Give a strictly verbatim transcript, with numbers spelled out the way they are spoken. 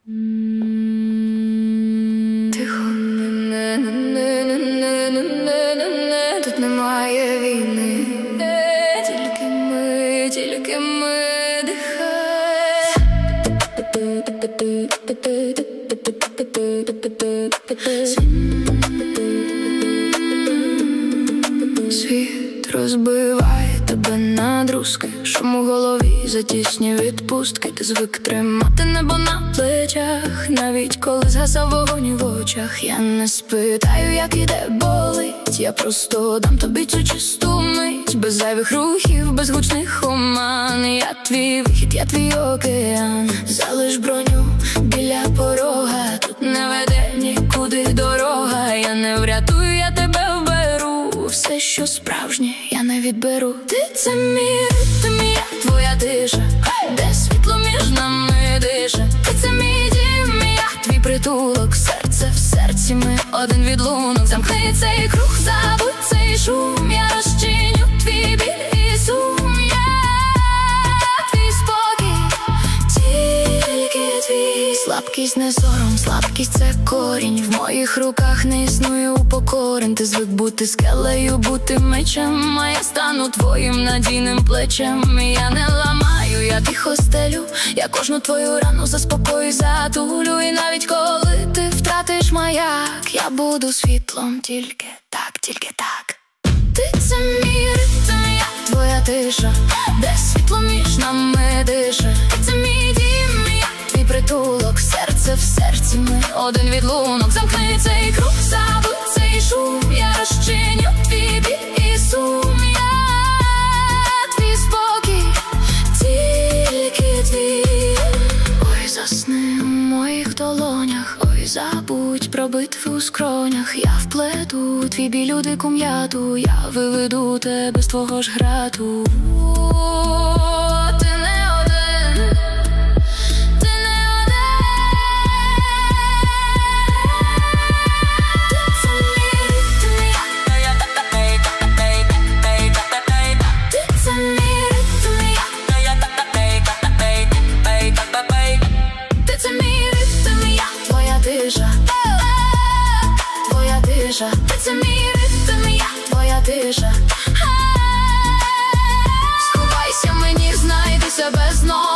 Тихо. Тут немає війни. Тільки ми, тільки ми дихаємо. Світ розбиває тебе на друзки, шум у голові, затісні відпустки. Ти звик тримати небо на плечах, навіть коли згасав вогонь в очах. Я не спитаю, як іде, болить, я просто дам тобі цю чисту мить. Без зайвих рухів, без гучних оман. Я твій вихід, я твій океан. Залиш броню біля порога, тут не веде нікуди дорога. Я не врятую, я тебе вберу, все, що справжнє, я не відберу. Ти — це мій ритм, я твоя тиша, де світло між нами дише. Ти — це мій дім, я твій притулок, серце в серці, ми один відлунок. Замкни цей круг, забудь цей шум, я розчиню твій біль і сум. Я твій спокій, тільки твій. Слабкість не сором, слабкість — це корінь. В моїх руках не існує упокорень. Ти звик бути скелею, бути мечем, а я стану твоїм надійним плечем. Я не ламаю, я тихо стелю, я кожну твою рану заспокою, затулю. І навіть коли ти втратиш маяк, я буду світлом тільки так, тільки так. Ти — це мій ритм, я твоя тиша, де світло між нами дише. Ти — це мій дім, я твій притулок, серце в серці, ми один відлунок. Замкни цей круг, забудь цей шум, я розчиню твій біль і сум. Я твій спокій, тільки твій. Ой, засни у моїх долонях, ой, забудь про битви у скронях. Я вплету твій біль у дику м'яту, я виведу тебе з твого ж грату. Ти не один, ти не один. Ти — це мій ритм, я. Ти — це мій ритм, я. Ти — це мій ритм, я твоя тиша, твоя тиша. Ти — це мій ритм, я твоя тиша. Сховайся мені, знайди себе знов.